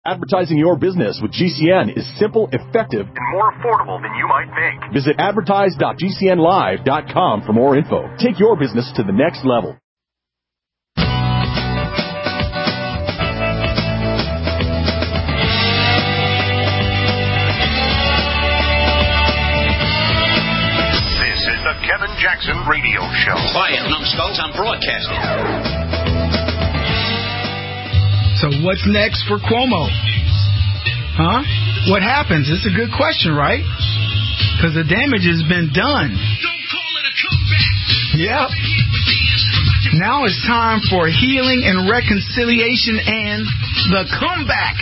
Advertising your business with GCN is simple, effective, and more affordable than you might think. Visit advertise.gcnlive.com for more info. Take your business to the next level. This is the Kevin Jackson Radio Show. Quiet, numbskulls, I'm broadcasting. So what's next for Cuomo? Huh? What happens? It's a good question, right? Because the damage has been done. Don't call it a comeback. Yep. Now it's time for healing and reconciliation and the comeback.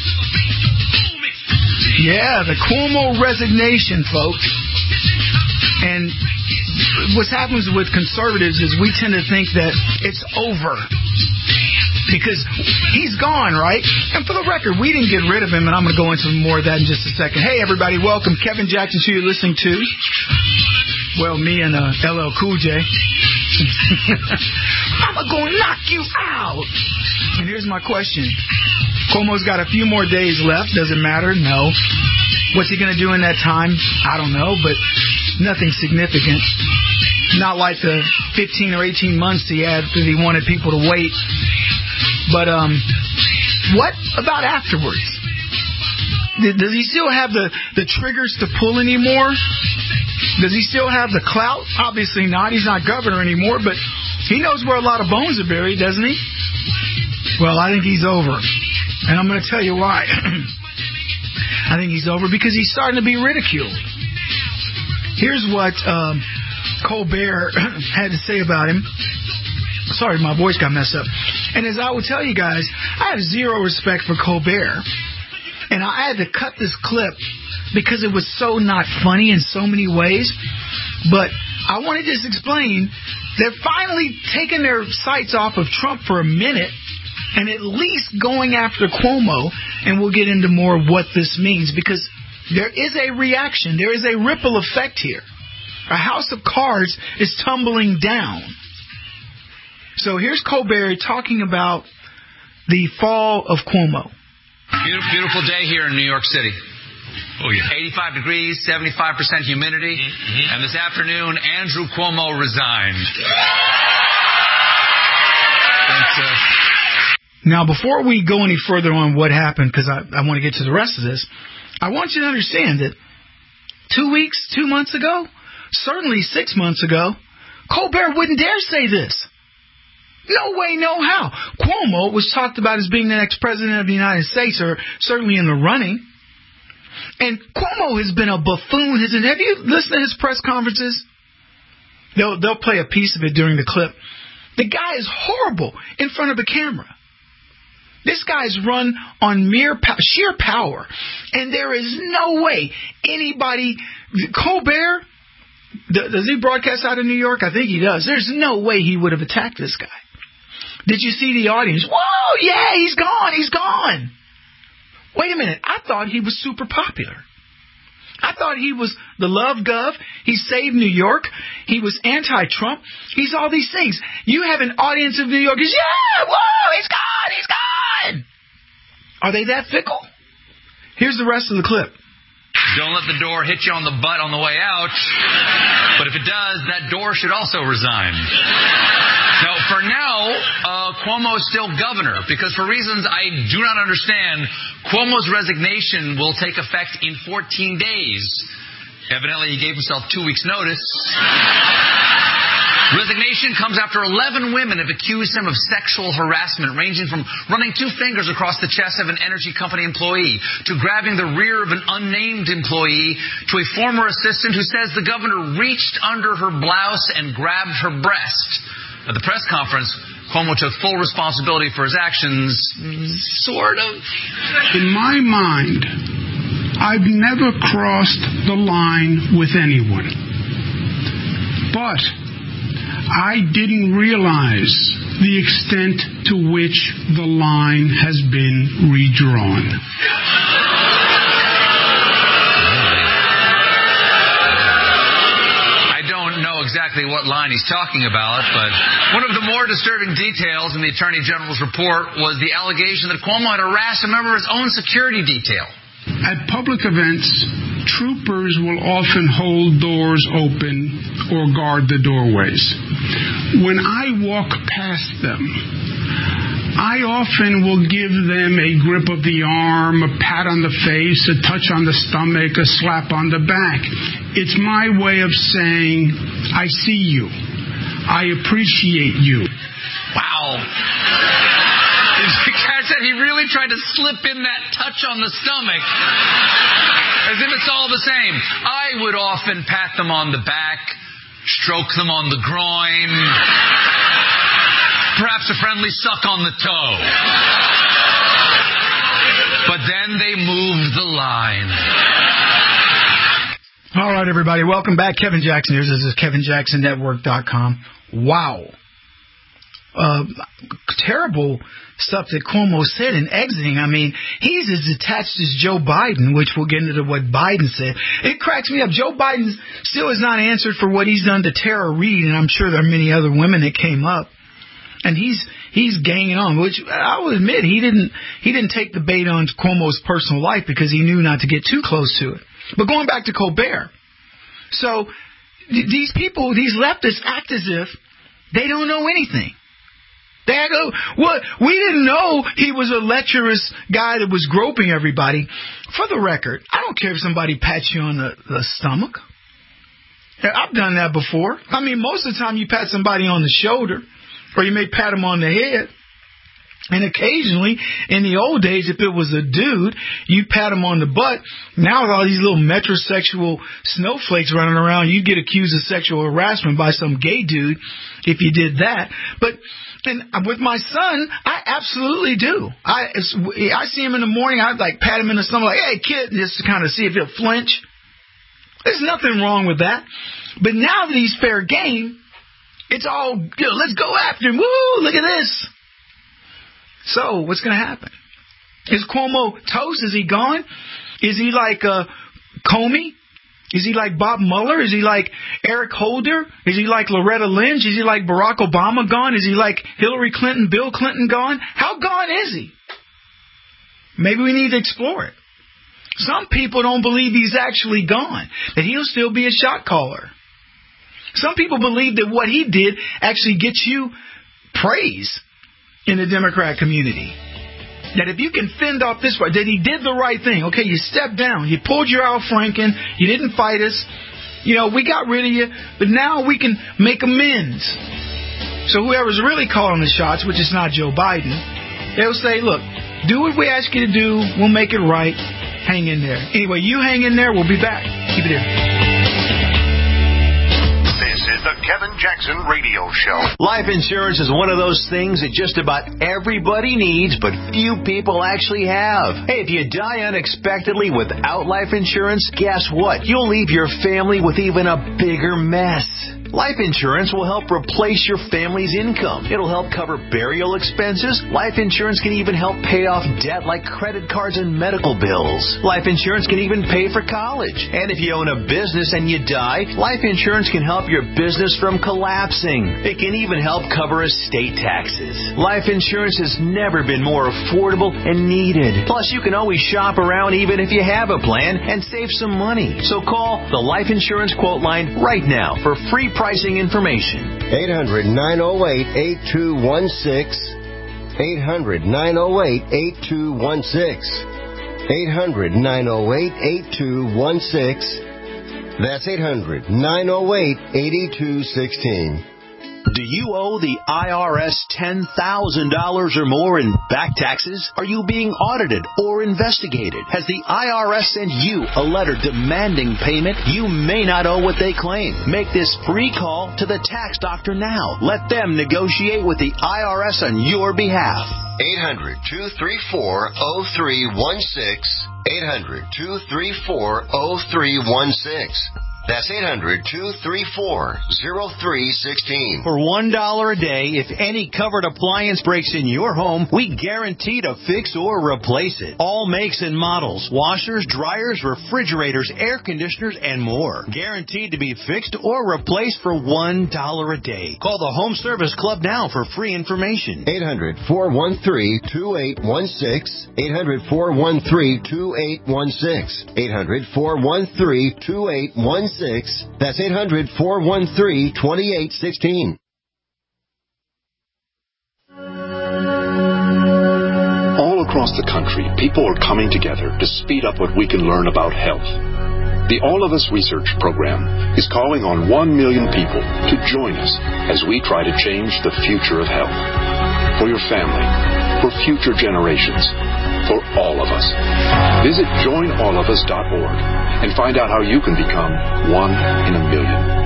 Yeah, the Cuomo resignation, folks. And what happens with conservatives is we tend to think that it's over. Because he's gone, right? And for the record, we didn't get rid of him, and I'm going to go into more of that in just a second. Hey, everybody, welcome. Kevin Jackson, who you're listening to. Well, me and LL Cool J. I'm going to knock you out. And here's my question. Cuomo's got a few more days left. Does it matter? No. What's he going to do in that time? I don't know, but nothing significant. Not like the 15 or 18 months he had because he wanted people to wait. But what about afterwards? Does he still have the triggers to pull anymore? Does he still have the clout? Obviously not. He's not governor anymore, but he knows where a lot of bones are buried, doesn't he? Well, I think he's over. And I'm going to tell you why. I think he's over because he's starting to be ridiculed. Here's what Colbert had to say about him. Sorry, my voice got messed up. And as I will tell you guys, I have zero respect for Colbert. And I had to cut this clip because it was so not funny in so many ways. But I want to just explain, they're finally taking their sights off of Trump for a minute and at least going after Cuomo. And we'll get into more of what this means because there is a reaction. There is a ripple effect here. A house of cards is tumbling down. So here's Colbert talking about the fall of Cuomo. Beautiful day here in New York City. Oh, yeah. 85 degrees, 75% humidity. Mm-hmm. And this afternoon, Andrew Cuomo resigned. Now, before we go any further on what happened, because I want to get to the rest of this, I want you to understand that 2 months ago, certainly 6 months ago, Colbert wouldn't dare say this. No way, no how. Cuomo was talked about as being the next president of the United States, or certainly in the running. And Cuomo has been a buffoon. Have you listened to his press conferences? They'll play a piece of it during the clip. The guy is horrible in front of a camera. This guy's run on sheer power. And there is no way anybody... Colbert, does he broadcast out of New York? I think he does. There's no way he would have attacked this guy. Did you see the audience? Whoa, yeah, he's gone. Wait a minute. I thought he was super popular. I thought he was the love gov. He saved New York. He was anti-Trump. He's all these things. You have an audience of New Yorkers. Yeah, whoa, he's gone. Are they that fickle? Here's the rest of the clip. Don't let the door hit you on the butt on the way out. But if it does, that door should also resign. Now, for now, Cuomo is still governor because for reasons I do not understand, Cuomo's resignation will take effect in 14 days. Evidently, he gave himself 2 weeks' notice. Resignation comes after 11 women have accused him of sexual harassment, ranging from running 2 fingers across the chest of an energy company employee to grabbing the rear of an unnamed employee to a former assistant who says the governor reached under her blouse and grabbed her breast. At the press conference, Cuomo took full responsibility for his actions, sort of. In my mind, I've never crossed the line with anyone. But I didn't realize the extent to which the line has been redrawn. I don't know exactly what line he's talking about, but one of the more disturbing details in the Attorney General's report was the allegation that Cuomo had harassed a member of his own security detail. At public events, troopers will often hold doors open or guard the doorways. When I walk past them, I often will give them a grip of the arm, a pat on the face, a touch on the stomach, a slap on the back. It's my way of saying, I see you. I appreciate you. Wow. The guy said he really tried to slip in that touch on the stomach as if it's all the same. I would often pat them on the back, stroke them on the groin, perhaps a friendly suck on the toe. But then they moved the line. All right, everybody. Welcome back. Kevin Jackson here. This is KevinJacksonNetwork.com. Wow. Terrible stuff that Cuomo said in exiting. I mean, he's as detached as Joe Biden, which we'll get into what Biden said. It cracks me up. Joe Biden still has not answered for what he's done to Tara Reid, and I'm sure there are many other women that came up. And he's ganging on, which I will admit he didn't take the bait on Cuomo's personal life because he knew not to get too close to it. But going back to Colbert, so these people, these leftists, act as if they don't know anything. They go, what? We didn't know he was a lecherous guy that was groping everybody. For the record, I don't care if somebody pats you on the stomach. I've done that before. I mean, most of the time you pat somebody on the shoulder, or you may pat them on the head. And occasionally, in the old days, if it was a dude, you'd pat him on the butt. Now with all these little metrosexual snowflakes running around, you'd get accused of sexual harassment by some gay dude if you did that. But and with my son, I absolutely do. I see him in the morning, I'd like pat him in the stomach, like, hey, kid, just to kind of see if he'll flinch. There's nothing wrong with that. But now that he's fair game, it's all, let's go after him. Woo, look at this. So, what's going to happen? Is Cuomo toast? Is he gone? Is he like Comey? Is he like Bob Mueller? Is he like Eric Holder? Is he like Loretta Lynch? Is he like Barack Obama gone? Is he like Hillary Clinton, Bill Clinton gone? How gone is he? Maybe we need to explore it. Some people don't believe he's actually gone, that he'll still be a shot caller. Some people believe that what he did actually gets you praise in the Democrat community. That if you can fend off this part, that he did the right thing. Okay, you stepped down. You pulled your Al Franken. You didn't fight us. You know, we got rid of you. But now we can make amends. So whoever's really calling the shots, which is not Joe Biden, they'll say, look, do what we ask you to do. We'll make it right. Hang in there. Anyway, you hang in there. We'll be back. Keep it here. This is the Kevin Jackson Radio Show. Life insurance is one of those things that just about everybody needs, but few people actually have. Hey, if you die unexpectedly without life insurance, guess what? You'll leave your family with even a bigger mess. Life insurance will help replace your family's income. It'll help cover burial expenses. Life insurance can even help pay off debt like credit cards and medical bills. Life insurance can even pay for college. And if you own a business and you die, life insurance can help your business from collapsing. It can even help cover estate taxes. Life insurance has never been more affordable and needed. Plus, you can always shop around even if you have a plan and save some money. So call the Life Insurance Quote Line right now for free pricing information. 800-908-8216. 800-908-8216. 800-908-8216. That's 800-908-8216. Do you owe the IRS $10,000 or more in back taxes? Are you being audited or investigated? Has the IRS sent you a letter demanding payment? You may not owe what they claim. Make this free call to the tax doctor now. Let them negotiate with the IRS on your behalf. 800-234-0316. 800-234-0316. That's 800-234-0316. For $1 a day, if any covered appliance breaks in your home, we guarantee to fix or replace it. All makes and models, washers, dryers, refrigerators, air conditioners, and more. Guaranteed to be fixed or replaced for $1 a day. Call the Home Service Club now for free information. 800-413-2816. 800-413-2816. 800-413-2816. That's 800-413-2816. All across the country, people are coming together to speed up what we can learn about health. The All of Us Research Program is calling on 1 million people to join us as we try to change the future of health. For your family, for future generations, for all of us. Visit joinallofus.org and find out how you can become 1 in a million.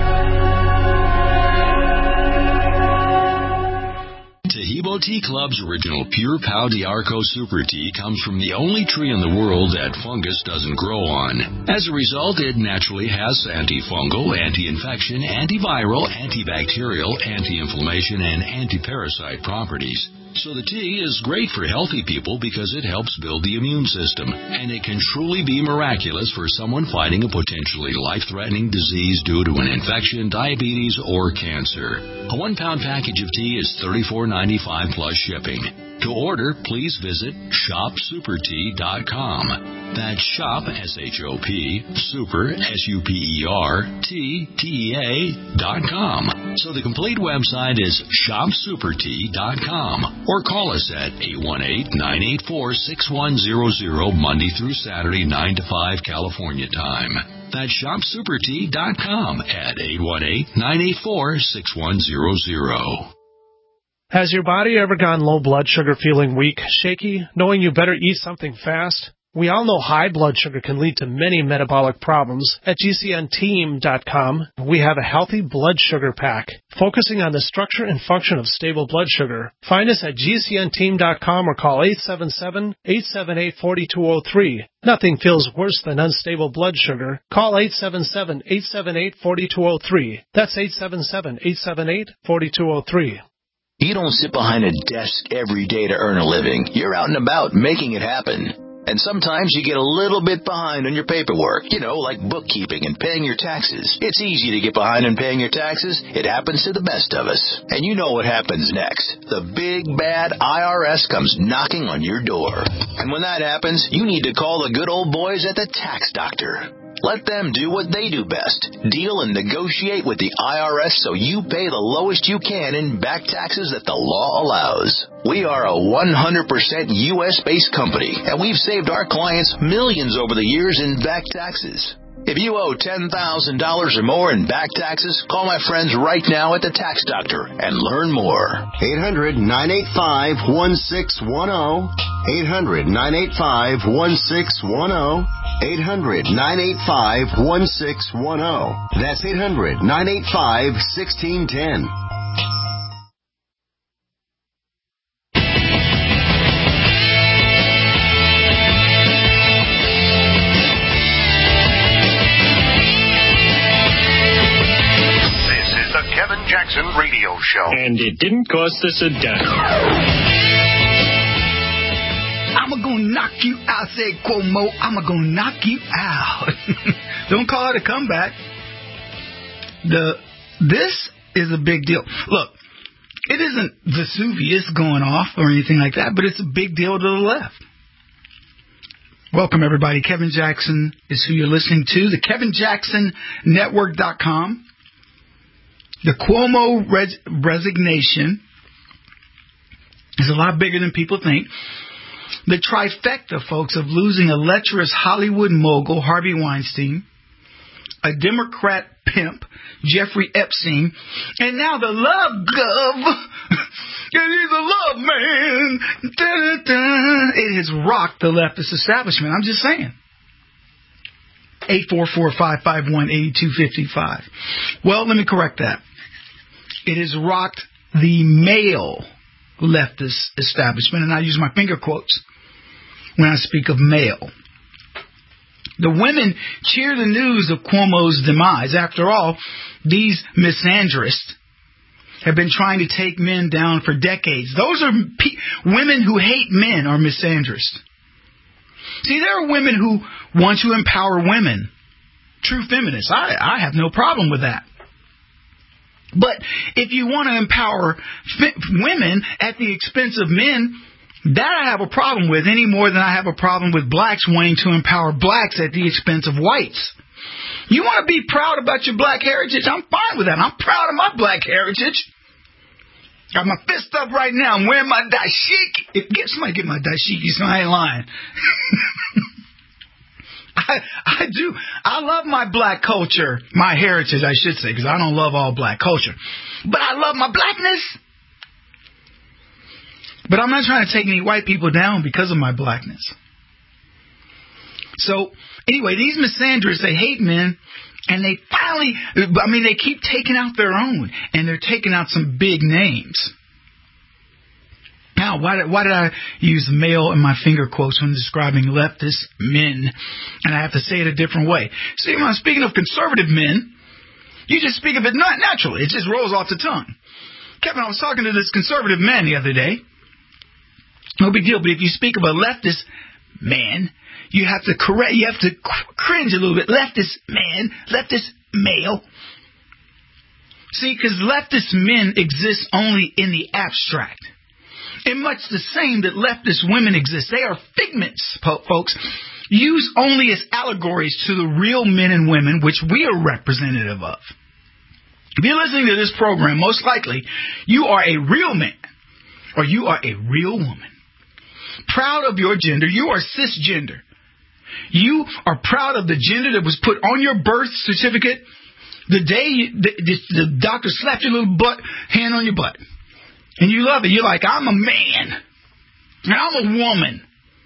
Tahibo Tea Club's original Pure Pau d'Arco Super Tea comes from the only tree in the world that fungus doesn't grow on. As a result, it naturally has antifungal, anti-infection, antiviral, antibacterial, anti-inflammation, and anti-parasite properties. So the tea is great for healthy people because it helps build the immune system, and it can truly be miraculous for someone fighting a potentially life-threatening disease due to an infection, diabetes, or cancer. A 1-pound package of tea is $34.95 plus shipping. To order, please visit shopsupertea.com. That's shop, S-H-O-P, super, S-U-P-E-R, T-T-E-A.com. So the complete website is shopsupertea.com. Or call us at 818-984-6100 Monday through Saturday, 9 to 5 California time. That's shopsupertea.com at 818-984-6100. Has your body ever gone low blood sugar, feeling weak, shaky, knowing you better eat something fast? We all know high blood sugar can lead to many metabolic problems. At GCNteam.com, we have a healthy blood sugar pack, focusing on the structure and function of stable blood sugar. Find us at GCNteam.com or call 877-878-4203. Nothing feels worse than unstable blood sugar. Call 877-878-4203. That's 877-878-4203. You don't sit behind a desk every day to earn a living. You're out and about making it happen. And sometimes you get a little bit behind on your paperwork, like bookkeeping and paying your taxes. It's easy to get behind on paying your taxes. It happens to the best of us. And you know what happens next. The big, bad IRS comes knocking on your door. And when that happens, you need to call the good old boys at the Tax Doctor. Let them do what they do best. Deal and negotiate with the IRS so you pay the lowest you can in back taxes that the law allows. We are a 100% U.S.-based company, and we've saved our clients millions over the years in back taxes. If you owe $10,000 or more in back taxes, call my friends right now at the Tax Doctor and learn more. 800-985-1610. 800-985-1610. 800-985-1610. That's 800-985-1610. Kevin Jackson Radio Show. And it didn't cost us a dime. I'm going to knock you out, said Cuomo. I'm going to knock you out. Don't call it a comeback. This is a big deal. Look, it isn't Vesuvius going off or anything like that, but it's a big deal to the left. Welcome, everybody. Kevin Jackson is who you're listening to. The KevinJacksonNetwork.com. The Cuomo resignation is a lot bigger than people think. The trifecta, folks, of losing a lecherous Hollywood mogul, Harvey Weinstein, a Democrat pimp, Jeffrey Epstein, and now the love gov. He's a love man. Da-da-da. It has rocked the leftist establishment. I'm just saying. 844-551-8255. Well, let me correct that. It has rocked the male leftist establishment, and I use my finger quotes when I speak of male. The women cheer the news of Cuomo's demise. After all, these misandrists have been trying to take men down for decades. Those are women who hate men are misandrists. See, there are women who want to empower women. True feminists. I have no problem with that. But if you want to empower women at the expense of men, that I have a problem with any more than I have a problem with blacks wanting to empower blacks at the expense of whites. You want to be proud about your black heritage? I'm fine with that. I'm proud of my black heritage. Got my fist up right now. I'm wearing my dashiki. Somebody get my dashiki, so I ain't lying. I do. I love my black culture. My heritage, I should say, because I don't love all black culture. But I love my blackness. But I'm not trying to take any white people down because of my blackness. So, anyway, these misandrists, they hate men, and they finally, they keep taking out their own, and they're taking out some big names. Now, why did I use male in my finger quotes when describing leftist men? And I have to say it a different way. See, when I'm speaking of conservative men, you just speak of it not naturally. It just rolls off the tongue. Kevin, I was talking to this conservative man the other day. No big deal, but if you speak of a leftist man, you have to cringe a little bit. Leftist man, leftist male. See, because leftist men exist only in the abstract. In much the same that leftist women exist. They are figments, folks, used only as allegories to the real men and women which we are representative of. If you're listening to this program, most likely you are a real man or you are a real woman. Proud of your gender. You are cisgender. You are proud of the gender that was put on your birth certificate the day the doctor slapped your little hand on your butt. And you love it. You're like, I'm a man. And I'm a woman.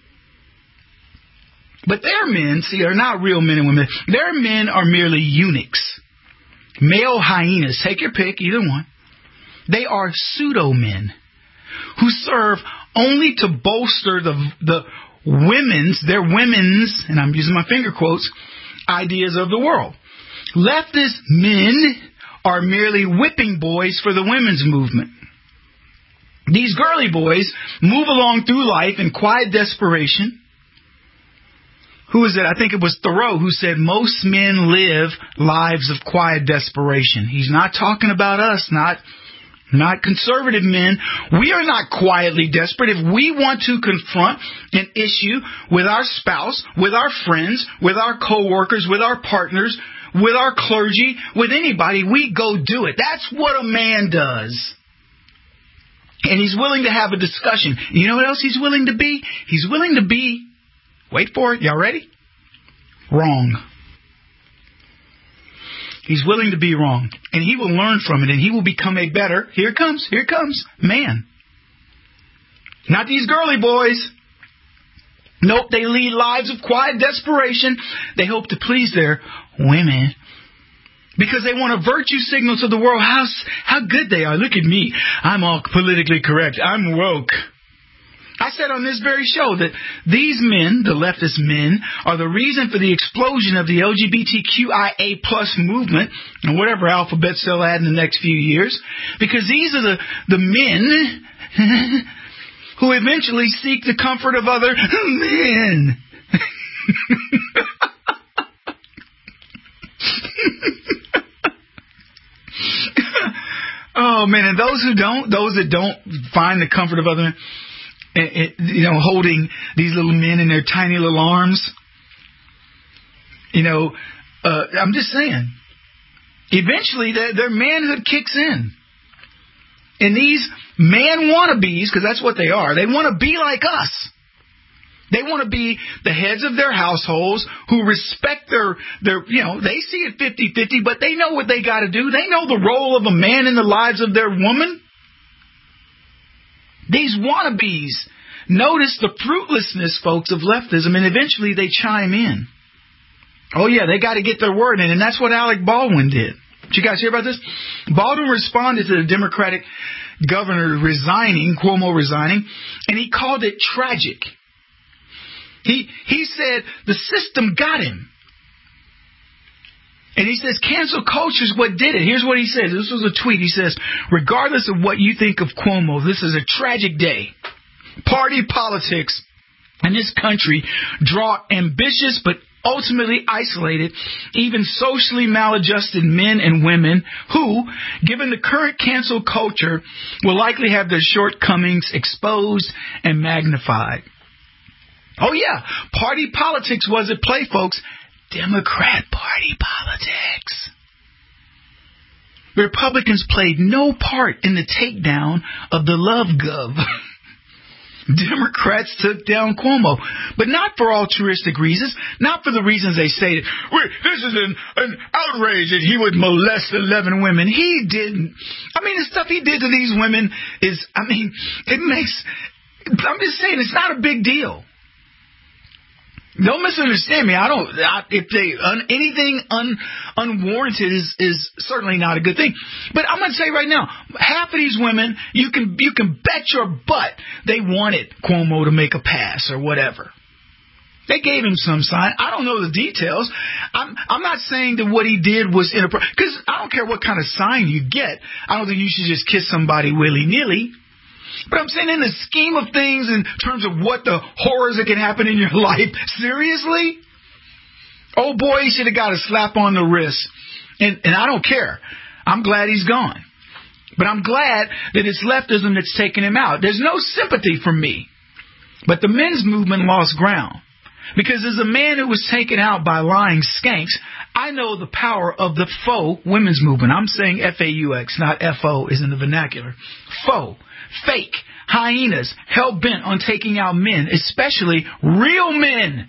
But their men, see, are not real men and women. Their men are merely eunuchs. Male hyenas. Take your pick, either one. They are pseudo-men who serve only to bolster their women's, and I'm using my finger quotes, ideas of the world. Leftist men are merely whipping boys for the women's movement. These girly boys move along through life in quiet desperation. Who is it? I think it was Thoreau who said most men live lives of quiet desperation. He's not talking about us, not conservative men. We are not quietly desperate. If we want to confront an issue with our spouse, with our friends, with our co-workers, with our partners, with our clergy, with anybody, we go do it. That's what a man does. And he's willing to have a discussion. You know what else he's willing to be? He's willing to be, wait for it, y'all ready? Wrong. He's willing to be wrong. And he will learn from it, and he will become a better, here it comes, man. Not these girly boys. Nope, they lead lives of quiet desperation. They hope to please their women. Because they want to virtue signal to the world how good they are. Look at me. I'm all politically correct. I'm woke. I said on this very show that these men, the leftist men, are the reason for the explosion of the LGBTQIA+ movement and whatever alphabets they'll add in the next few years. Because these are the men who eventually seek the comfort of other men. Oh man, and those that don't find the comfort of other men, holding these little men in their tiny little arms, I'm just saying, eventually their manhood kicks in. And these man wannabes, because that's what they are, they want to be like us. They want to be the heads of their households who respect their they see it 50-50, but they know what they got to do. They know the role of a man in the lives of their woman. These wannabes notice the fruitlessness, folks, of leftism, and eventually they chime in. Oh, yeah, they got to get their word in, and that's what Alec Baldwin did. Did you guys hear about this? Baldwin responded to the Democratic governor resigning, Cuomo resigning, and he called it tragic. He said the system got him. And he says cancel culture is what did it. Here's what he says. This was a tweet. He says, regardless of what you think of Cuomo, this is a tragic day. Party politics in this country draw ambitious but ultimately isolated, even socially maladjusted men and women who, given the current cancel culture, will likely have their shortcomings exposed and magnified. Oh yeah, party politics was at play, folks. Democrat Party politics. The Republicans played no part in the takedown of the Love Gov. Democrats took down Cuomo, but not for altruistic reasons, not for the reasons they stated. This is an outrage that he would molest 11 women. He didn't. I mean, the stuff he did to these women is, I'm just saying, it's not a big deal. Don't misunderstand me. Anything unwarranted is certainly not a good thing. But I'm going to say right now, half of these women, you can bet your butt they wanted Cuomo to make a pass or whatever. They gave him some sign. I don't know the details. I'm not saying that what he did was inappropriate, because I don't care what kind of sign you get. I don't think you should just kiss somebody willy-nilly. But I'm saying in the scheme of things, in terms of what the horrors that can happen in your life, seriously? Oh boy, he should have got a slap on the wrist. And I don't care. I'm glad he's gone. But I'm glad that it's leftism that's taken him out. There's no sympathy from me. But the men's movement lost ground. Because as a man who was taken out by lying skanks, I know the power of the faux women's movement. I'm saying F-A-U-X, not F-O is in the vernacular. Faux. Fake hyenas hell-bent on taking out men, especially real men.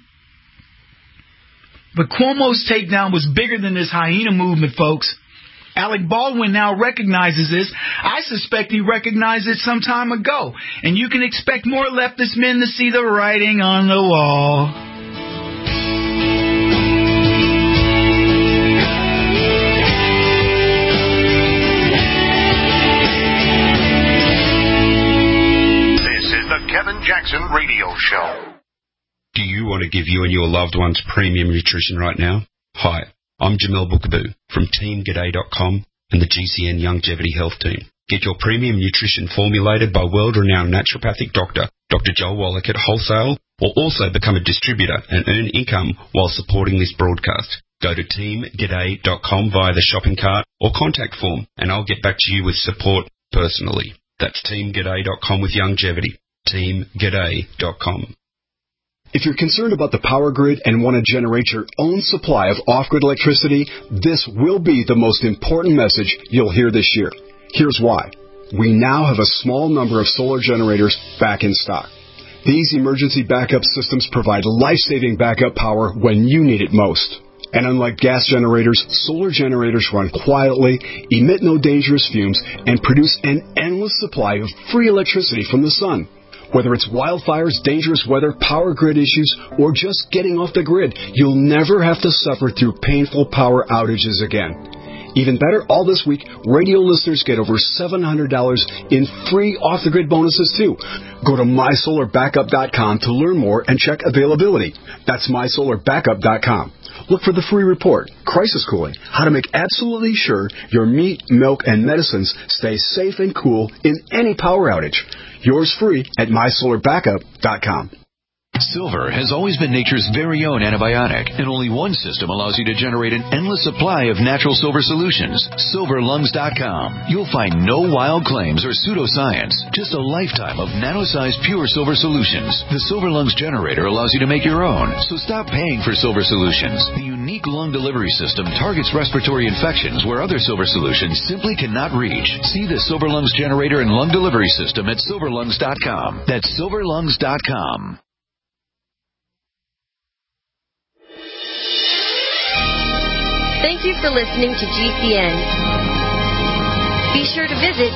But Cuomo's takedown was bigger than this hyena movement, folks. Alec Baldwin now recognizes this. I suspect he recognized it some time ago. And you can expect more leftist men to see the writing on the wall. Kevin Jackson Radio Show. Do you want to give you and your loved ones premium nutrition right now? Hi, I'm Jamel Bookaboo from TeamGaday.com and the GCN Longevity Health Team. Get your premium nutrition formulated by world-renowned naturopathic doctor, Dr. Joel Wallach at wholesale, or also become a distributor and earn income while supporting this broadcast. Go to TeamGaday.com via the shopping cart or contact form, and I'll get back to you with support personally. That's TeamGaday.com with longevity. TeamGaday.com. If you're concerned about the power grid and want to generate your own supply of off-grid electricity, this will be the most important message you'll hear this year. Here's why. We now have a small number of solar generators back in stock. These emergency backup systems provide life-saving backup power when you need it most. And unlike gas generators, solar generators run quietly, emit no dangerous fumes, and produce an endless supply of free electricity from the sun. Whether it's wildfires, dangerous weather, power grid issues, or just getting off the grid, you'll never have to suffer through painful power outages again. Even better, all this week, radio listeners get over $700 in free off-the-grid bonuses, too. Go to MySolarBackup.com to learn more and check availability. That's MySolarBackup.com. Look for the free report, Crisis Cooling, how to make absolutely sure your meat, milk, and medicines stay safe and cool in any power outage. Yours free at MySolarBackup.com. Silver has always been nature's very own antibiotic, and only one system allows you to generate an endless supply of natural silver solutions. SilverLungs.com. You'll find no wild claims or pseudoscience, just a lifetime of nano-sized pure silver solutions. The Silver Lungs generator allows you to make your own, so stop paying for silver solutions. The unique lung delivery system targets respiratory infections where other silver solutions simply cannot reach. See the Silver Lungs generator and lung delivery system at SilverLungs.com. That's SilverLungs.com. Thank you for listening to GCN. Be sure to visit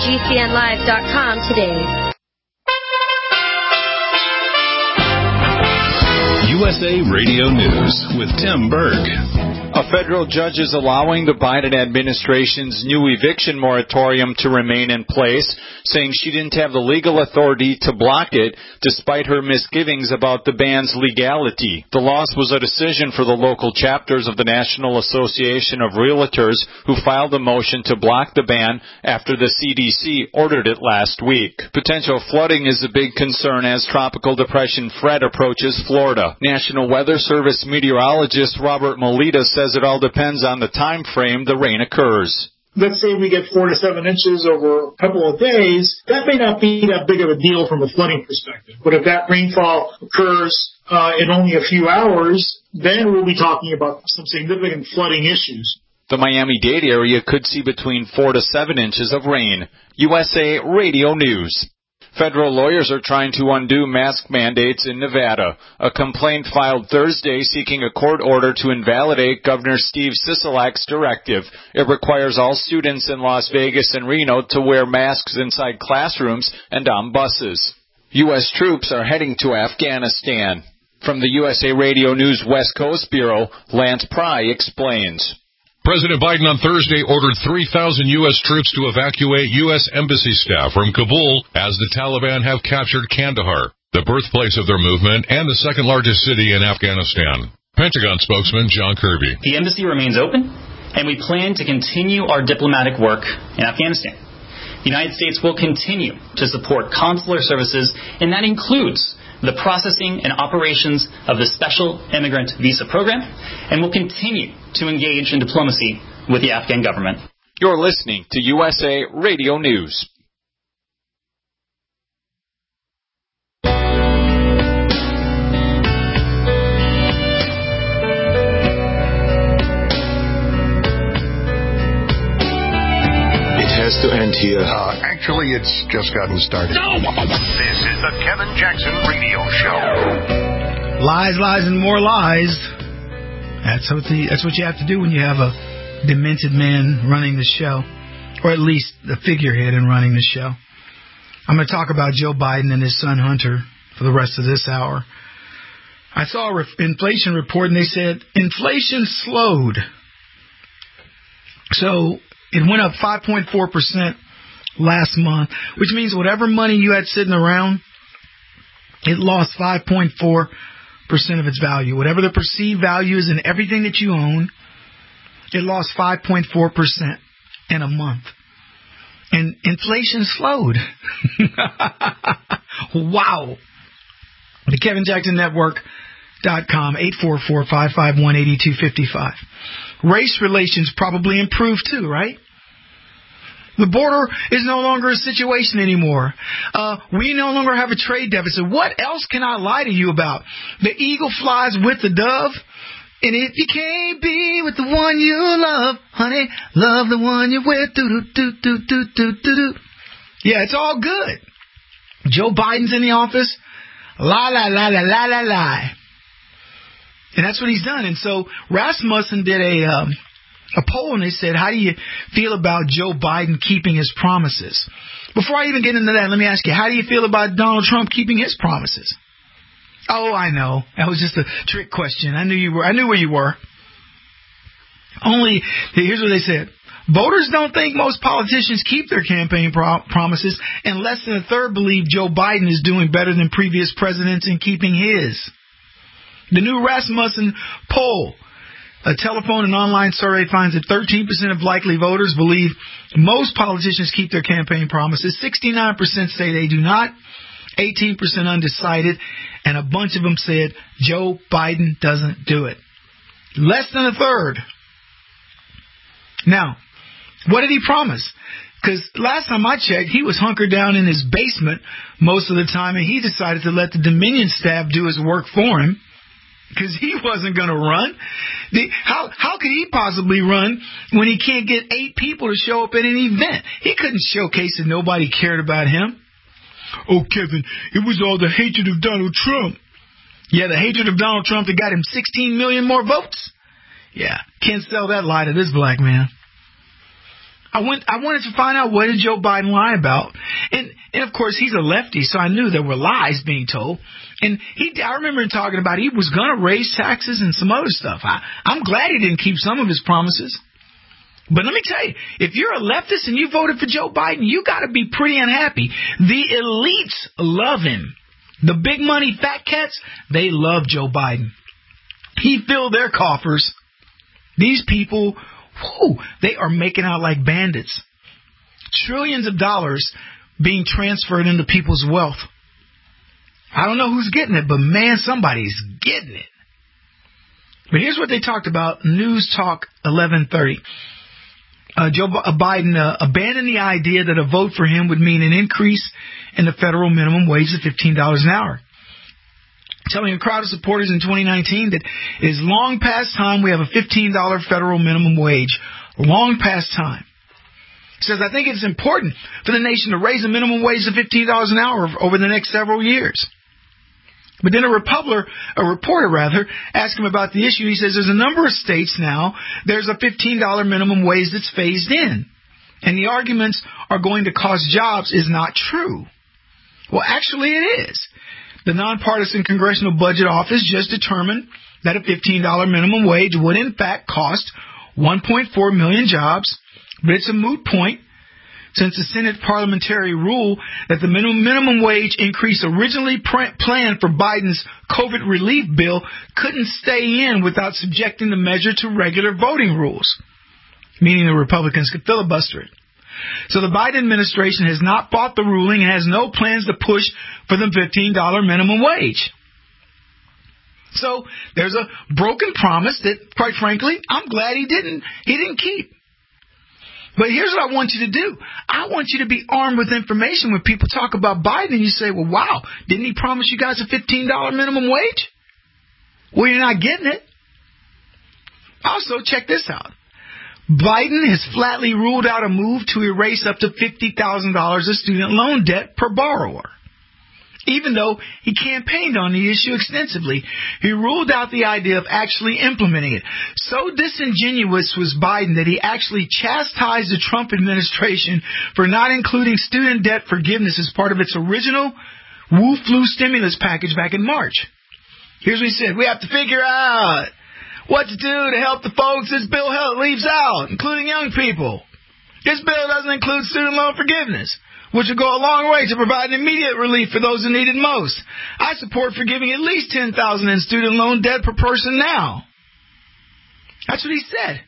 GCNlive.com today. USA Radio News with Tim Berg. A federal judge is allowing the Biden administration's new eviction moratorium to remain in place, saying she didn't have the legal authority to block it, despite her misgivings about the ban's legality. The loss was a decision for the local chapters of the National Association of Realtors, who filed a motion to block the ban after the CDC ordered it last week. Potential flooding is a big concern as Tropical Depression Fred approaches Florida. National Weather Service meteorologist Robert Melita says it all depends on the time frame the rain occurs. Let's say we get 4 to 7 inches over a couple of days, that may not be that big of a deal from a flooding perspective. But if that rainfall occurs in only a few hours, then we'll be talking about some significant flooding issues. The Miami-Dade area could see between 4 to 7 inches of rain. USA Radio News. Federal lawyers are trying to undo mask mandates in Nevada. A complaint filed Thursday seeking a court order to invalidate Governor Steve Sisolak's directive. It requires all students in Las Vegas and Reno to wear masks inside classrooms and on buses. U.S. troops are heading to Afghanistan. From the USA Radio News West Coast Bureau, Lance Pry explains. President Biden on Thursday ordered 3,000 U.S. troops to evacuate U.S. embassy staff from Kabul as the Taliban have captured Kandahar, the birthplace of their movement and the second largest city in Afghanistan. Pentagon spokesman John Kirby. The embassy remains open, and we plan to continue our diplomatic work in Afghanistan. The United States will continue to support consular services, and that includes the processing and operations of the Special Immigrant Visa Program, and will continue to engage in diplomacy with the Afghan government. You're listening to USA Radio News. Has to end here. Actually, it's just gotten started. This is the Kevin Jackson Radio Show. Lies, lies, and more lies. That's what you have to do when you have a demented man running the show, or at least the figurehead in running the show. I'm going to talk about Joe Biden and his son Hunter for the rest of this hour. I saw an inflation report, and they said inflation slowed. So it went up 5.4% last month, which means whatever money you had sitting around, it lost 5.4% of its value. Whatever the perceived value is in everything that you own, it lost 5.4% in a month. And inflation slowed. Wow. The Kevin Jackson Network.com, 844-551-8255. Race relations probably improved too, right? The border is no longer a situation anymore. We no longer have a trade deficit. What else can I lie to you about? The eagle flies with the dove. And if you can't be with the one you love, honey, love the one you're with. Yeah, it's all good. Joe Biden's in the office. La, la, la, la, la, la, la. And that's what he's done. And so Rasmussen did a poll, and they said, how do you feel about Joe Biden keeping his promises? Before I even get into that, let me ask you, how do you feel about Donald Trump keeping his promises? Oh, I know. That was just a trick question. I knew where you were. Only, here's what they said. Voters don't think most politicians keep their campaign promises, and less than a third believe Joe Biden is doing better than previous presidents in keeping his. The new Rasmussen poll, a telephone and online survey, finds that 13% of likely voters believe most politicians keep their campaign promises. 69% say they do not. 18% undecided. And a bunch of them said Joe Biden doesn't do it. Less than a third. Now, what did he promise? Because last time I checked, he was hunkered down in his basement most of the time, and he decided to let the Dominion staff do his work for him. Because he wasn't going to run. How could he possibly run when he can't get 8 people to show up at an event? He couldn't showcase that nobody cared about him. Oh, Kevin, it was all the hatred of Donald Trump. Yeah, the hatred of Donald Trump that got him 16 million more votes. Yeah, can't sell that lie to this black man. I wanted to find out, what did Joe Biden lie about? And of course, he's a lefty, so I knew there were lies being told. And I remember him talking about he was going to raise taxes and some other stuff. I'm glad he didn't keep some of his promises. But let me tell you, if you're a leftist and you voted for Joe Biden, you got to be pretty unhappy. The elites love him. The big money fat cats, they love Joe Biden. He filled their coffers. These people, they are making out like bandits. Trillions of dollars being transferred into people's wealth. I don't know who's getting it, but man, somebody's getting it. But here's what they talked about. News Talk 1130. Joe Biden abandoned the idea that a vote for him would mean an increase in the federal minimum wage to $15 an hour. Telling a crowd of supporters in 2019 that it is long past time we have a $15 federal minimum wage. Long past time. He says, I think it's important for the nation to raise the minimum wage to $15 an hour over the next several years. But then a reporter asked him about the issue. He says there's a number of states now, there's a $15 minimum wage that's phased in. And the arguments are going to cost jobs is not true. Well, actually it is. The nonpartisan Congressional Budget Office just determined that a $15 minimum wage would in fact cost 1.4 million jobs, but it's a moot point since the Senate parliamentary rule that the minimum wage increase originally planned for Biden's COVID relief bill couldn't stay in without subjecting the measure to regular voting rules, meaning the Republicans could filibuster it. So the Biden administration has not fought the ruling and has no plans to push for the $15 minimum wage. So there's a broken promise that, quite frankly, I'm glad he didn't keep. But here's what I want you to do. I want you to be armed with information when people talk about Biden and you say, well, wow, didn't he promise you guys a $15 minimum wage? Well, you're not getting it. Also, check this out. Biden has flatly ruled out a move to erase up to $50,000 of student loan debt per borrower. Even though he campaigned on the issue extensively, he ruled out the idea of actually implementing it. So disingenuous was Biden that he actually chastised the Trump administration for not including student debt forgiveness as part of its original Wu-flu stimulus package back in March. Here's what he said. We have to figure out what to do to help the folks this bill leaves out, including young people. This bill doesn't include student loan forgiveness, which will go a long way to provide immediate relief for those who need it most. I support forgiving at least $10,000 in student loan debt per person now. That's what he said.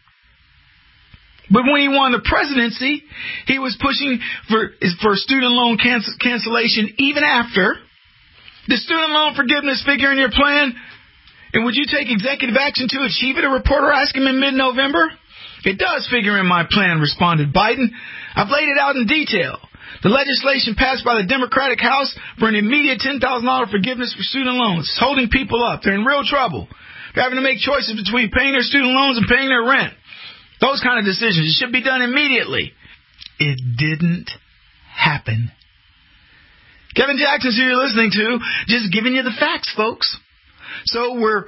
But when he won the presidency, he was pushing for student loan cancellation even after. The student loan forgiveness figure in your plan, and would you take executive action to achieve it? A reporter asked him in mid-November. It does figure in my plan, responded Biden. I've laid it out in detail. The legislation passed by the Democratic House for an immediate $10,000 forgiveness for student loans. It's holding people up. They're in real trouble. They're having to make choices between paying their student loans and paying their rent. Those kind of decisions. It should be done immediately. It didn't happen. Kevin Jackson's who you're listening to, just giving you the facts, folks. So we're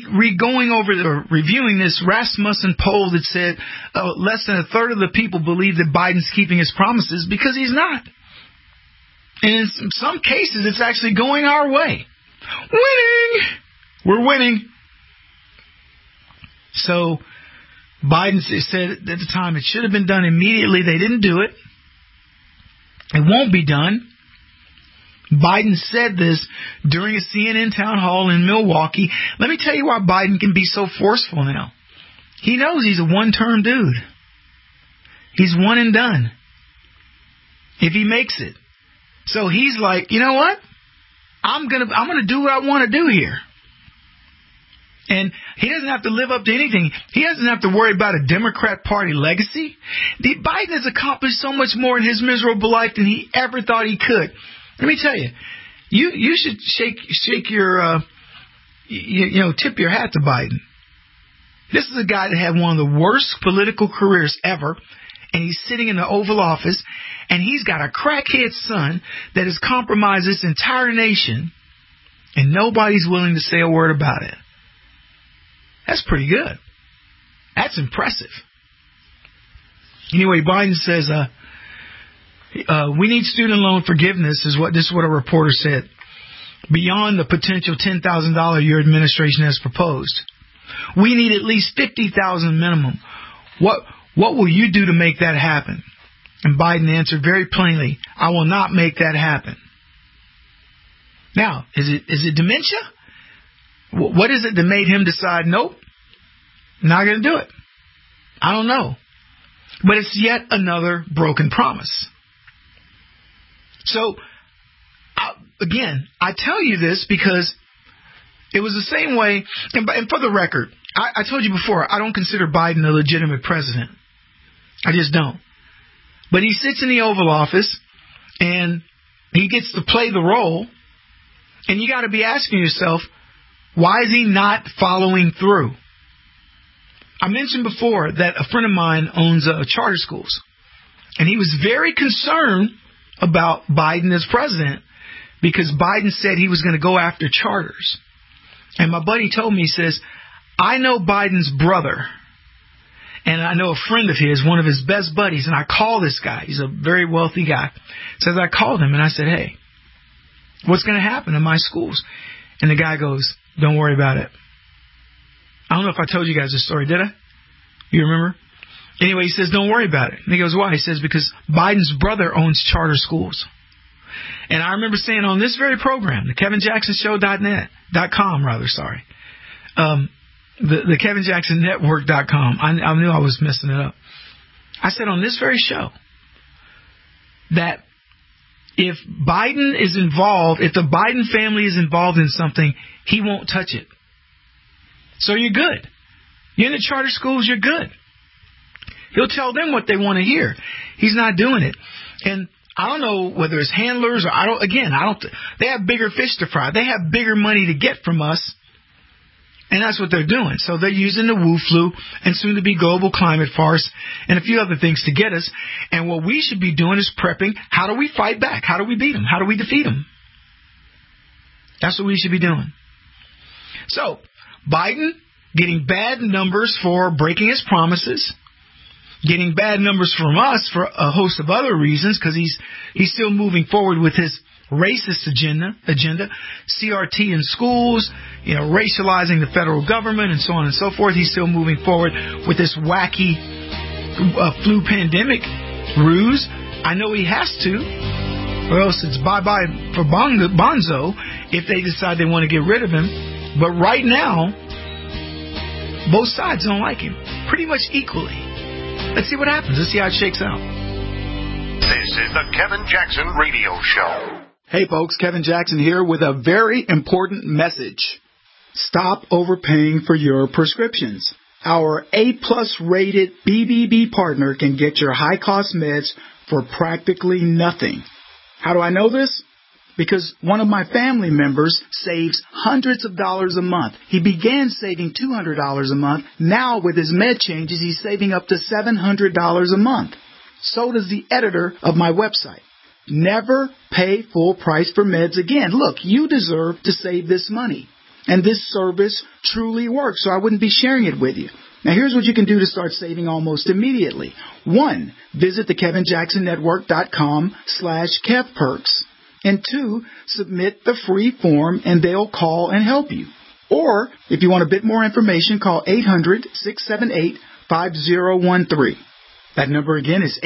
reviewing this Rasmussen poll that said less than a third of the people believe that Biden's keeping his promises because he's not. And in some cases, it's actually going our way. Winning! We're winning. So Biden said at the time it should have been done immediately. They didn't do it. It won't be done. Biden said this during a CNN town hall in Milwaukee. Let me tell you why Biden can be so forceful now. He knows he's a one-term dude. He's one and done. If he makes it. So he's like, you know what? I'm gonna do what I want to do here. And he doesn't have to live up to anything. He doesn't have to worry about a Democrat Party legacy. Biden has accomplished so much more in his miserable life than he ever thought he could. Let me tell you, you should shake your, tip your hat to Biden. This is a guy that had one of the worst political careers ever, and he's sitting in the Oval Office, and he's got a crackhead son that has compromised this entire nation, and nobody's willing to say a word about it. That's pretty good. That's impressive. Anyway, Biden says, we need student loan forgiveness is what a reporter said, beyond the potential $10,000 your administration has proposed. We need at least $50,000 minimum. What will you do to make that happen? And Biden answered very plainly, I will not make that happen. Now, is it dementia? What is it that made him decide, nope, not going to do it? I don't know. But it's yet another broken promise. So, again, I tell you this because it was the same way, and for the record, I told you before, I don't consider Biden a legitimate president. I just don't. But he sits in the Oval Office, and he gets to play the role, and you got to be asking yourself, why is he not following through? I mentioned before that a friend of mine owns charter schools, and he was very concerned about Biden as president because Biden said he was going to go after charters. And my buddy told me, he says, I know Biden's brother, and I know a friend of his, one of his best buddies, and I call this guy. He's a very wealthy guy. Says I called him, and I said, hey, what's going to happen in my schools? And the guy goes, don't worry about it. I don't know if I told you guys this story, did I? You remember? Anyway, he says, don't worry about it. And he goes, why? He says, because Biden's brother owns charter schools. And I remember saying on this very program, the KevinJacksonShow.com, the KevinJacksonNetwork.com. I knew I was messing it up. I said on this very show that if Biden is involved, if the Biden family is involved in something, he won't touch it. So you're good. You're in the charter schools, you're good. He'll tell them what they want to hear. He's not doing it. And I don't know whether it's handlers or they have bigger fish to fry. They have bigger money to get from us. And that's what they're doing. So they're using the Wu flu and soon to be global climate farce and a few other things to get us. And what we should be doing is prepping. How do we fight back? How do we beat them? How do we defeat them? That's what we should be doing. So Biden getting bad numbers for breaking his promises, getting bad numbers from us for a host of other reasons because he's still moving forward with his racist agenda, CRT in schools, racializing the federal government and so on and so forth. He's still moving forward with this wacky flu pandemic ruse. I know he has to, or else it's bye-bye for Bonzo if they decide they want to get rid of him. But right now, both sides don't like him pretty much equally. Let's see what happens. Let's see how it shakes out. This is the Kevin Jackson Radio Show. Hey folks, Kevin Jackson here with a very important message. Stop overpaying for your prescriptions. Our A-plus rated BBB partner can get your high-cost meds for practically nothing. How do I know this? Because one of my family members saves hundreds of dollars a month. He began saving $200 a month. Now with his med changes, he's saving up to $700 a month. So does the editor of my website. Never pay full price for meds again. Look, you deserve to save this money. And this service truly works, so I wouldn't be sharing it with you. Now, here's what you can do to start saving almost immediately. 1, visit the KevinJacksonNetwork.com/KevPerks. And 2, submit the free form and they'll call and help you. Or, if you want a bit more information, call 800-678-5013. That number again is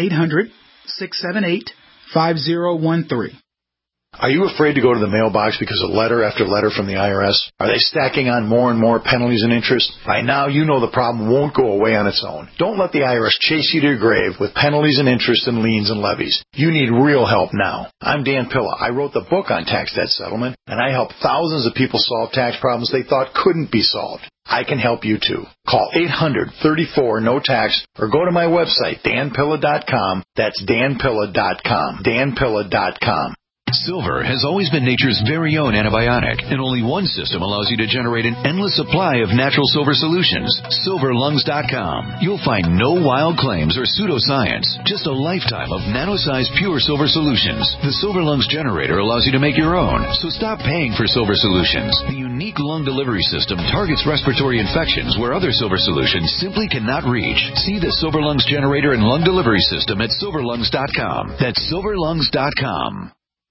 800-678-5013. Are you afraid to go to the mailbox because of letter after letter from the IRS? Are they stacking on more and more penalties and interest? By now, you know the problem won't go away on its own. Don't let the IRS chase you to your grave with penalties and interest and liens and levies. You need real help now. I'm Dan Pilla. I wrote the book on tax debt settlement, and I help thousands of people solve tax problems they thought couldn't be solved. I can help you too. Call 800-34-NO-TAX or go to my website, danpilla.com. That's danpilla.com. danpilla.com. Silver has always been nature's very own antibiotic, and only one system allows you to generate an endless supply of natural silver solutions. SilverLungs.com. You'll find no wild claims or pseudoscience, just a lifetime of nano-sized pure silver solutions. The Silver Lungs generator allows you to make your own, so stop paying for silver solutions. The unique lung delivery system targets respiratory infections where other Silver solutions simply cannot reach. See the Silver Lungs generator and lung delivery system at silverlungs.com. That's silverlungs.com.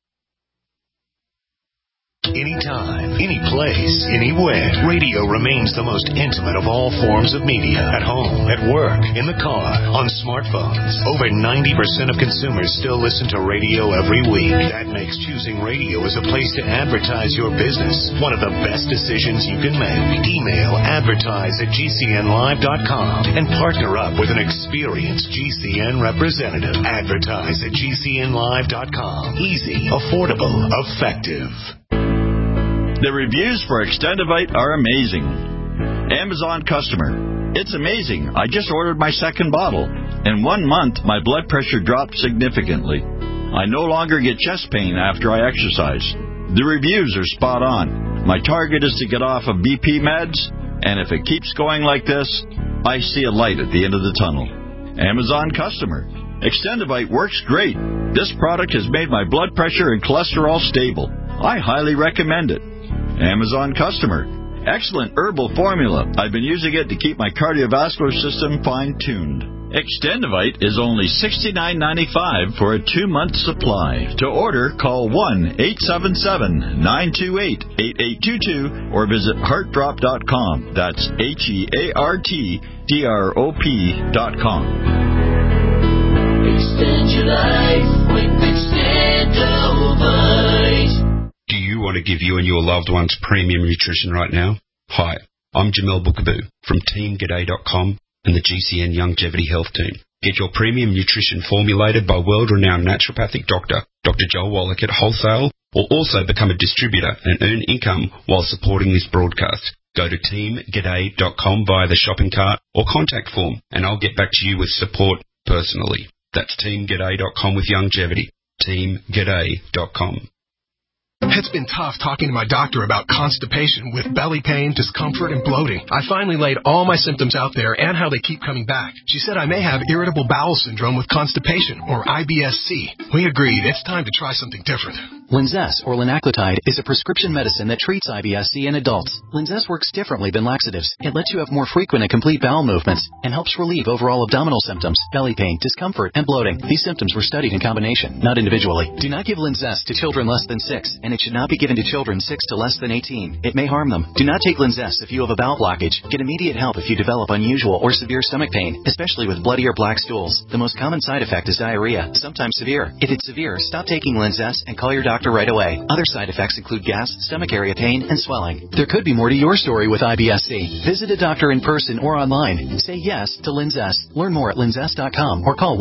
Anytime, any place, anywhere. Radio remains the most intimate of all forms of media. At home, at work, in the car, on smartphones. Over 90% of consumers still listen to radio every week. That makes choosing radio as a place to advertise your business one of the best decisions you can make. Email advertise@gcnlive.com and partner up with an experienced GCN representative. Advertise@gcnlive.com. Easy, affordable, effective. The reviews for Extendivite are amazing. Amazon customer. It's amazing. I just ordered my second bottle. In 1 month, my blood pressure dropped significantly. I no longer get chest pain after I exercise. The reviews are spot on. My target is to get off of BP meds, and if it keeps going like this, I see a light at the end of the tunnel. Amazon customer. Extendivite works great. This product has made my blood pressure and cholesterol stable. I highly recommend it. Amazon customer. Excellent herbal formula. I've been using it to keep my cardiovascular system fine-tuned. Extendivite is only $69.95 for a 2-month supply. To order, call 1-877-928-8822 or visit heartdrop.com. That's HEARTDROP.com. Extend your life with Extendivite. Do you want to give you and your loved ones premium nutrition right now? Hi, I'm Jamel Bookaboo from TeamG'day.com and the GCN Longevity Health Team. Get your premium nutrition formulated by world-renowned naturopathic doctor, Dr. Joel Wallach at wholesale, or also become a distributor and earn income while supporting this broadcast. Go to TeamG'day.com via the shopping cart or contact form, and I'll get back to you with support personally. That's TeamG'day.com with longevity. TeamG'day.com. It's been tough talking to my doctor about constipation with belly pain, discomfort, and bloating. I finally laid all my symptoms out there and how they keep coming back. She said I may have irritable bowel syndrome with constipation, or IBS-C. We agreed it's time to try something different. Linzess, or linaclotide, is a prescription medicine that treats IBS-C in adults. Linzess works differently than laxatives. It lets you have more frequent and complete bowel movements and helps relieve overall abdominal symptoms, belly pain, discomfort, and bloating. These symptoms were studied in combination, not individually. Do not give Linzess to children less than 6, and it should not be given to children 6 to less than 18. It may harm them. Do not take Linzess if you have a bowel blockage. Get immediate help if you develop unusual or severe stomach pain, especially with bloody or black stools. The most common side effect is diarrhea, sometimes severe. If it's severe, stop taking Linzess and call your doctor right away. Other side effects include gas, stomach area pain, and swelling. There could be more to your story with IBS-C. Visit a doctor in person or online. Say yes to Linzess. Learn more at linzess.com or call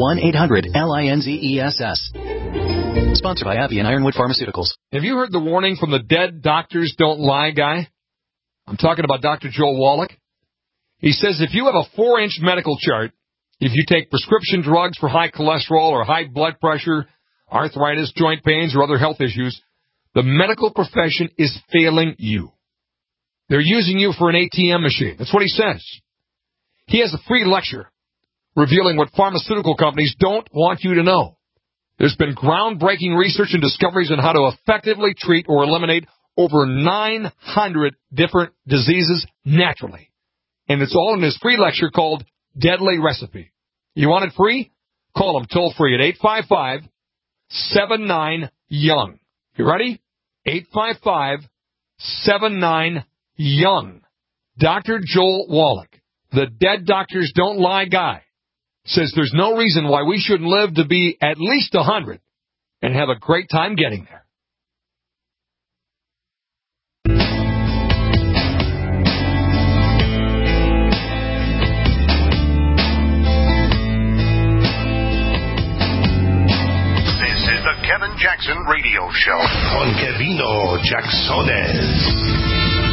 1-800-LINZESS. Sponsored by Abbey and Ironwood Pharmaceuticals. Have you heard the warning from the dead doctors don't lie guy? I'm talking about Dr. Joel Wallach. He says if you have a 4-inch medical chart, if you take prescription drugs for high cholesterol or high blood pressure, arthritis, joint pains, or other health issues, the medical profession is failing you. They're using you for an ATM machine. That's what he says. He has a free lecture revealing what pharmaceutical companies don't want you to know. There's been groundbreaking research and discoveries on how to effectively treat or eliminate over 900 different diseases naturally. And it's all in his free lecture called Deadly Recipe. You want it free? Call him toll-free at 855-79-YOUNG. You ready? 855-79-YOUNG. Dr. Joel Wallach, the dead doctors don't lie guy, says there's no reason why we shouldn't live to be at least 100 and have a great time getting there. This is the Kevin Jackson Radio Show on Kevino Jacksones.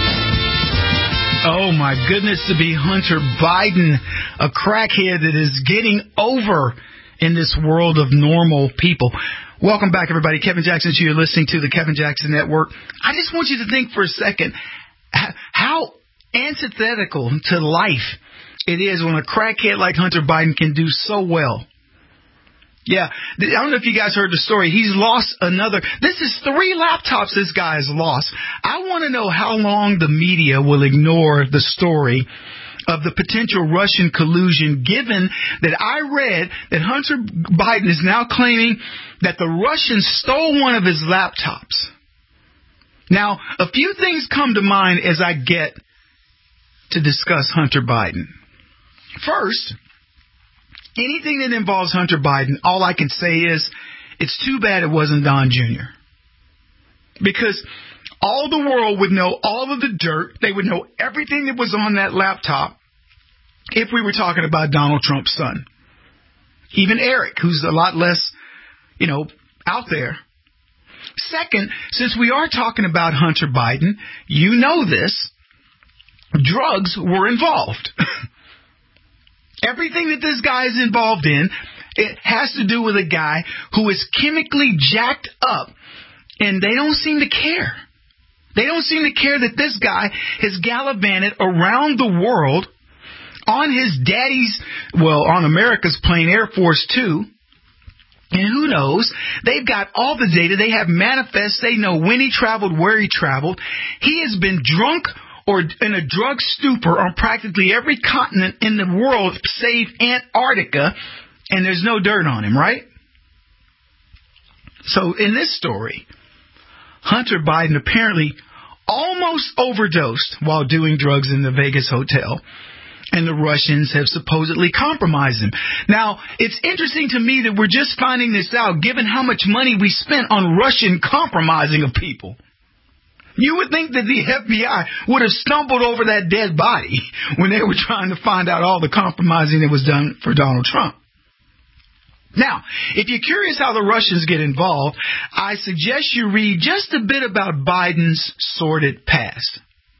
Oh, my goodness, to be Hunter Biden, a crackhead that is getting over in this world of normal people. Welcome back, everybody. Kevin Jackson, you're listening to the Kevin Jackson Network. I just want you to think for a second how antithetical to life it is when a crackhead like Hunter Biden can do so well. Yeah, I don't know if you guys heard the story. He's lost another. This is 3 laptops this guy has lost. I want to know how long the media will ignore the story of the potential Russian collusion, given that I read that Hunter Biden is now claiming that the Russians stole one of his laptops. Now, a few things come to mind as I get to discuss Hunter Biden. First, anything that involves Hunter Biden, all I can say is it's too bad it wasn't Don Jr. Because all the world would know all of the dirt. They would know everything that was on that laptop if we were talking about Donald Trump's son. Even Eric, who's a lot less, out there. Second, since we are talking about Hunter Biden, you know this, drugs were involved. Everything that this guy is involved in, it has to do with a guy who is chemically jacked up, and they don't seem to care. They don't seem to care that this guy has gallivanted around the world on his daddy's, on America's plane, Air Force Two. And who knows? They've got all the data. They have manifests. They know when he traveled, where he traveled. He has been drunk or in a drug stupor on practically every continent in the world save Antarctica, and there's no dirt on him, right? So in this story, Hunter Biden apparently almost overdosed while doing drugs in the Vegas hotel, and the Russians have supposedly compromised him. Now, it's interesting to me that we're just finding this out, given how much money we spent on Russian compromising of people. You would think that the FBI would have stumbled over that dead body when they were trying to find out all the compromising that was done for Donald Trump. Now, if you're curious how the Russians get involved, I suggest you read just a bit about Biden's sordid past.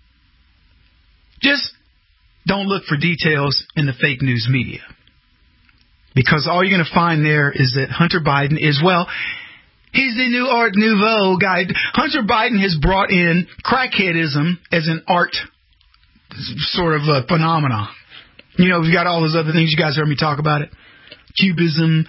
Just don't look for details in the fake news media, because all you're going to find there is that Hunter Biden is, he's the new Art Nouveau guy. Hunter Biden has brought in crackheadism as an art sort of a phenomenon. We've got all those other things. You guys heard me talk about it. Cubism,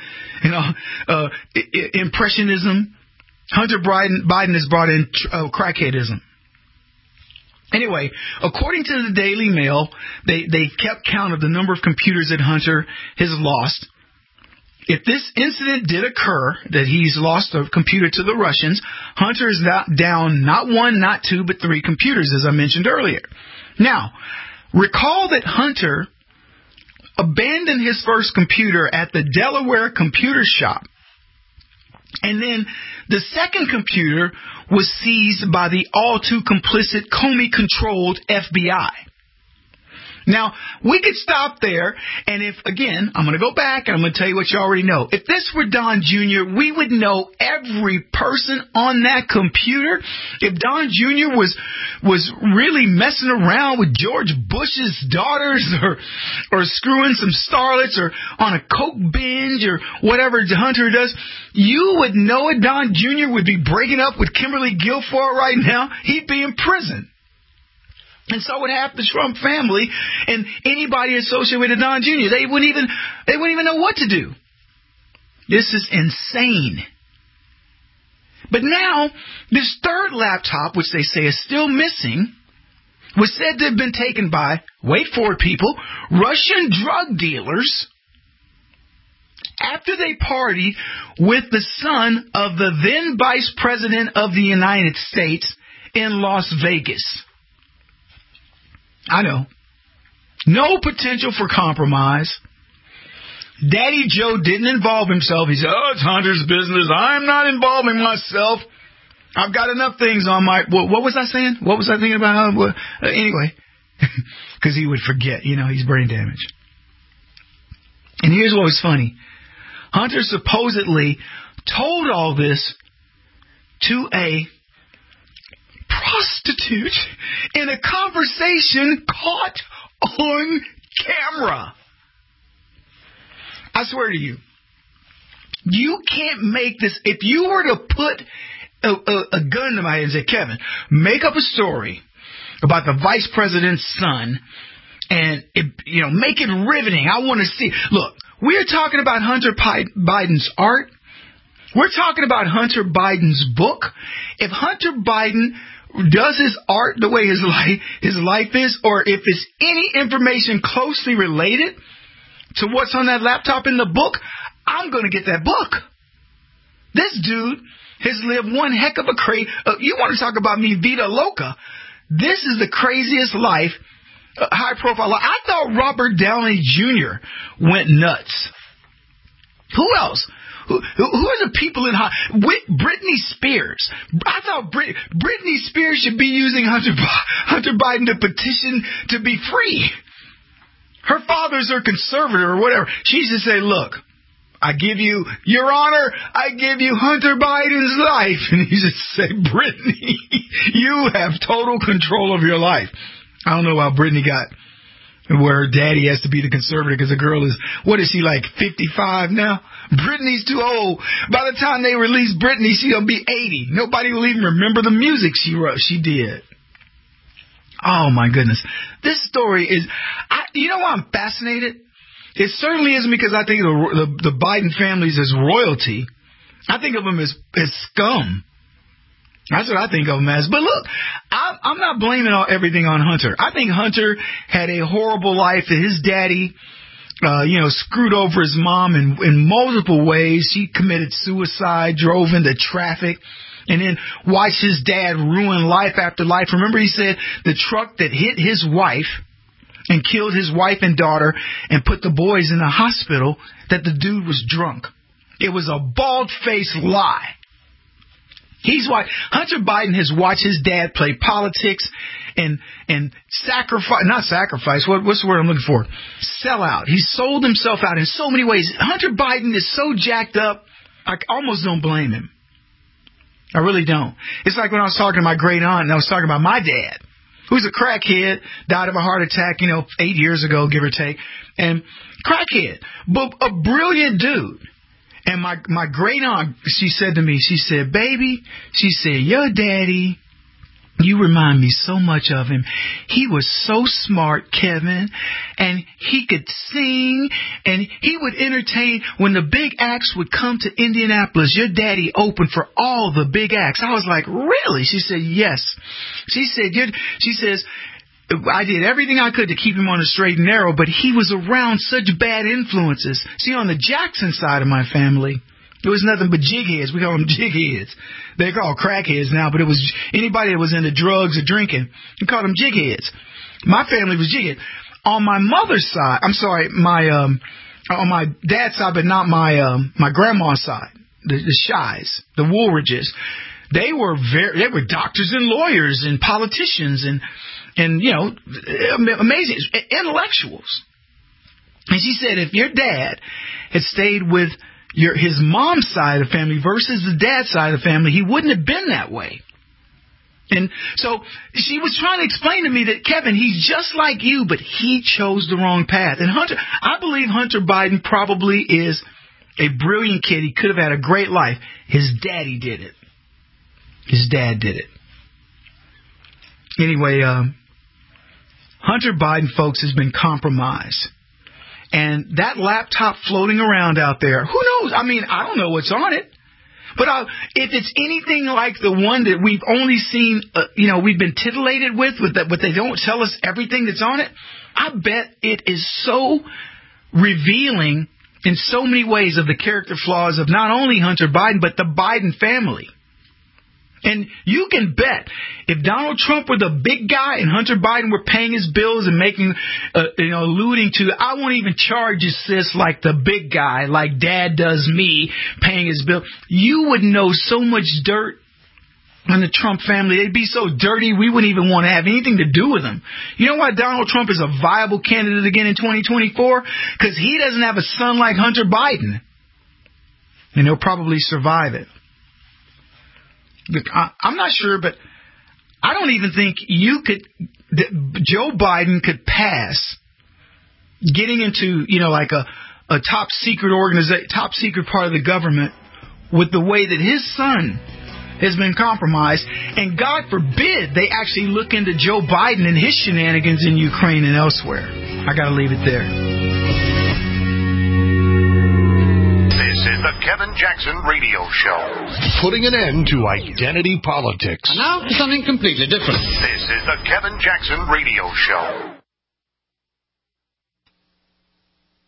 Impressionism. Hunter Biden has brought in crackheadism. Anyway, according to the Daily Mail, they kept count of the number of computers that Hunter has lost. If this incident did occur, that he's lost a computer to the Russians, Hunter is down not 1, not 2, but 3 computers, as I mentioned earlier. Now, recall that Hunter abandoned his first computer at the Delaware computer shop, and then the second computer was seized by the all-too-complicit Comey-controlled FBI. Now, we could stop there, and if, again, I'm going to go back and I'm going to tell you what you already know. If this were Don Jr., we would know every person on that computer. If Don Jr. was really messing around with George Bush's daughters or screwing some starlets or on a coke binge or whatever Hunter does, you would know it. Don Jr. would be breaking up with Kimberly Guilfoyle right now. He'd be in prison. And so would half the Trump family and anybody associated with Don Jr. They wouldn't even know what to do. This is insane. But now, this third laptop, which they say is still missing, was said to have been taken by, wait for it people, Russian drug dealers after they partied with the son of the then Vice President of the United States in Las Vegas. I know. No potential for compromise. Daddy Joe didn't involve himself. He said, it's Hunter's business. I'm not involving myself. I've got enough things on my... What was I saying? What was I thinking about? Anyway, because he would forget. He's brain damaged. And here's what was funny. Hunter supposedly told all this to a prostitute in a conversation caught on camera. I swear to you, you can't make this. If you were to put a gun to my head and say, Kevin, make up a story about the vice president's son and make it riveting. I want to see. Look, we're talking about Hunter Biden's art. We're talking about Hunter Biden's book. If Hunter Biden does his art the way his life is, or if it's any information closely related to what's on that laptop in the book, I'm going to get that book. This dude has lived one heck of a crazy. You want to talk about mi vida loca? This is the craziest life, high profile life. I thought Robert Downey Jr. went nuts. Who else? Who are the people in Britney Spears? I thought Britney Spears should be using Hunter Biden to petition to be free. Her father's her conservator or whatever. She should say, look, I give you, Your Honor, I give you Hunter Biden's life. And he should say, Britney, you have total control of your life. I don't know how Britney got where her daddy has to be the conservator because the girl is, what is she, like 55 now? Britney's too old. By the time they release Britney, she's going to be 80. Nobody will even remember the music she wrote. She did. Oh, my goodness. This story is, you know why I'm fascinated? It certainly isn't because I think the Biden families as royalty. I think of them as scum. That's what I think of him as. But look, I'm not blaming everything on Hunter. I think Hunter had a horrible life. That his daddy, screwed over his mom in multiple ways. She committed suicide, drove into traffic, and then watched his dad ruin life after life. Remember, he said the truck that hit his wife and killed his wife and daughter and put the boys in the hospital, that the dude was drunk. It was a bald-faced lie. Hunter Biden has watched his dad play politics and not sacrifice. What's the word I'm looking for? Sell out. He sold himself out in so many ways. Hunter Biden is so jacked up, I almost don't blame him. I really don't. It's like when I was talking to my great aunt and I was talking about my dad, who's a crackhead, died of a heart attack, 8 years ago, give or take. And crackhead, but a brilliant dude. And my great aunt, she said to me, she said, baby, she said, your daddy, you remind me so much of him. He was so smart, Kevin, and he could sing, and he would entertain. When the big acts would come to Indianapolis, your daddy opened for all the big acts. I was like, really? She said, yes. She says, I did everything I could to keep him on the straight and narrow, but he was around such bad influences. See, on the Jackson side of my family, it was nothing but jigheads. We call them jigheads. They're called crackheads now, but it was anybody that was into drugs or drinking. We called them jigheads. My family was jighead. On my mother's side, on my dad's side, but not my grandma's side, the Shies, the Woolridges. They were doctors and lawyers and politicians and amazing intellectuals. And she said, if your dad had stayed with his mom's side of the family versus the dad's side of the family, he wouldn't have been that way. And so she was trying to explain to me that, Kevin, he's just like you, but he chose the wrong path. And I believe Hunter Biden probably is a brilliant kid. He could have had a great life. His daddy did it. His dad did it. Anyway, Hunter Biden, folks, has been compromised. And that laptop floating around out there, who knows? I mean, I don't know what's on it. But if it's anything like the one that we've only seen, we've been titillated with that, but they don't tell us everything that's on it, I bet it is so revealing in so many ways of the character flaws of not only Hunter Biden, but the Biden family. And you can bet if Donald Trump were the big guy and Hunter Biden were paying his bills and making, alluding to, I won't even charge you, sis, like the big guy, like Dad does me, paying his bill. You would know so much dirt on the Trump family. They'd be so dirty, we wouldn't even want to have anything to do with them. You know why Donald Trump is a viable candidate again in 2024? Because he doesn't have a son like Hunter Biden. And he'll probably survive it. I'm not sure, but I don't even think Joe Biden could pass getting into, like a top secret part of the government with the way that his son has been compromised. And God forbid they actually look into Joe Biden and his shenanigans in Ukraine and elsewhere. I got to leave it there. This is the Kevin Jackson Radio Show. Putting an end to identity politics. And now for something completely different. This is the Kevin Jackson Radio Show.